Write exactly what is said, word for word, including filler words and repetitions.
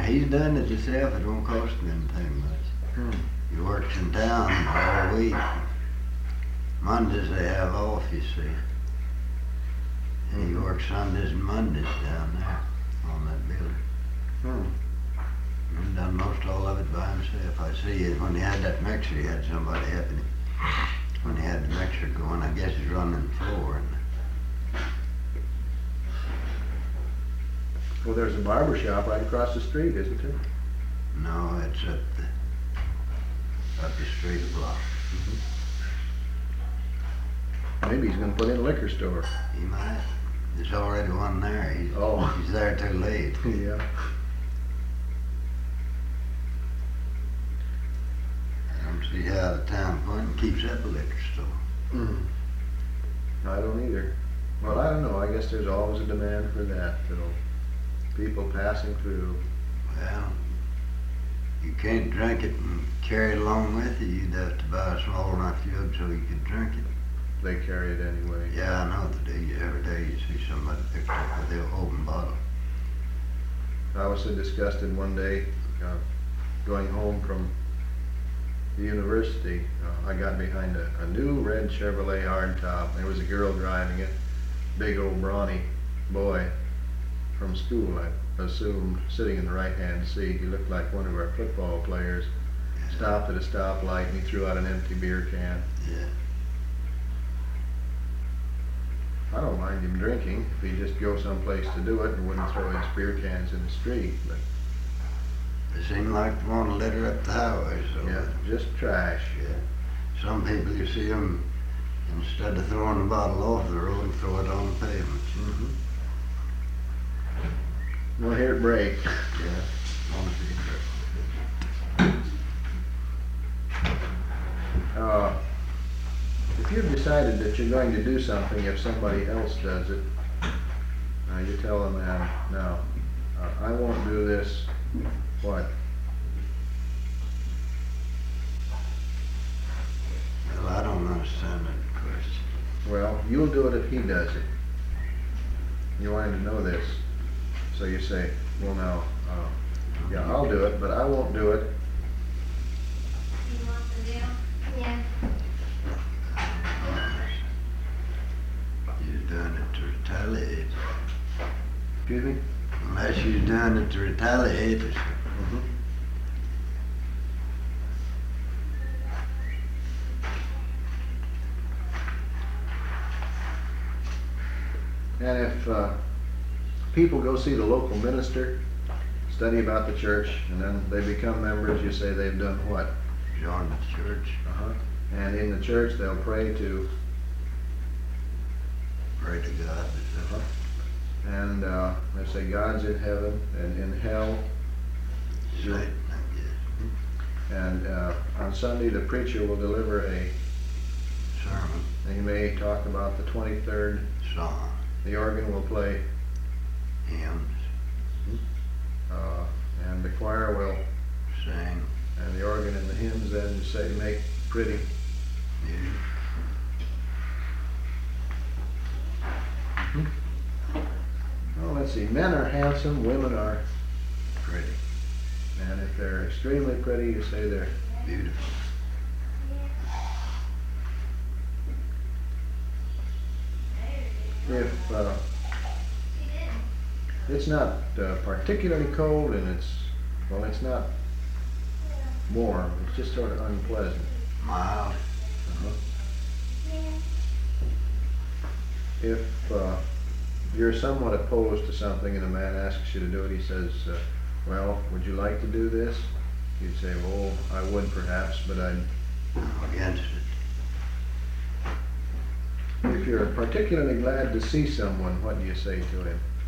he's done it himself. It won't cost him anything much. Hmm. He works in town all week. Mondays they have off, you see. And he works Sundays and Mondays down there on that building. Hmm. He's done most all of it by himself. I see it when he had that mixer, he had somebody helping him. When he had the mixer going, I guess he's running the floor. And Well, there's a barber shop right across the street, isn't there? no, it's up the, up the street block. Maybe he's gonna put in a liquor store. He might. There's already one there. He's, Oh. he's there too late. Yeah. I don't see how the town fund keeps up a liquor store. Mm. I don't either. Well, I don't know. I guess there's always a demand for that, you know. People passing through. Well, you can't drink it and carry it along with you. You'd have to buy a small enough jug so you could drink it. They carry it anyway. Yeah, I know they do. Every day you see somebody picked up with their open bottle. I was so disgusted one day, uh, going home from the university. Uh, I got behind a, a new red Chevrolet hardtop. There was a girl driving it, big old brawny boy from school, I assumed, sitting in the right-hand seat. He looked like one of our football players. Stopped at a stoplight and he threw out an empty beer can. Yeah. I don't mind him drinking if he just go someplace to do it and wouldn't throw his beer cans in the street, but They seem like they want to litter up the highway, so. yeah, just trash. Yeah. Some people, you see them, instead of throwing the bottle off the road, throw it on the pavement. Mm-hmm. We'll hear it break. Yeah. Want to see it. Uh, if you've decided that you're going to do something if somebody else does it, uh, you tell them, uh, no, uh, I won't do this, what? Well, I don't understand that question. Well, you'll do it if he does it. You want him to know this. So you say, well now, uh, yeah, I'll do it, but I won't do it. You want the deal? Yeah. You're doing it to retaliate. Excuse me? Unless you're doing it to retaliate. Mm-hmm. And if uh, people go see the local minister, study about the church, and then they become members, you say they've done what? Join the church. Uh-huh. And in the church they'll pray to, Pray to God. uh-huh. and uh, they say God's in heaven and in hell. Satan, I guess. And uh, on Sunday the preacher will deliver a, Sermon. and he may talk about the twenty-third. Song. The organ will play, Hymns. uh, and the choir will, Sing. and the organ and the hymns then say, make pretty. Music. Well, let's see, men are handsome, women are, Pretty. and if they're extremely pretty, you say they're, Beautiful. if uh, it's not uh, particularly cold and it's, well, it's not warm, it's just sort of unpleasant. Mild. Uh-huh. If uh, you're somewhat opposed to something and a man asks you to do it, he says, uh, well, would you like to do this? You'd say, well, I would perhaps, but I'd, I'm against it. if you're particularly glad to see someone, what do you say to him?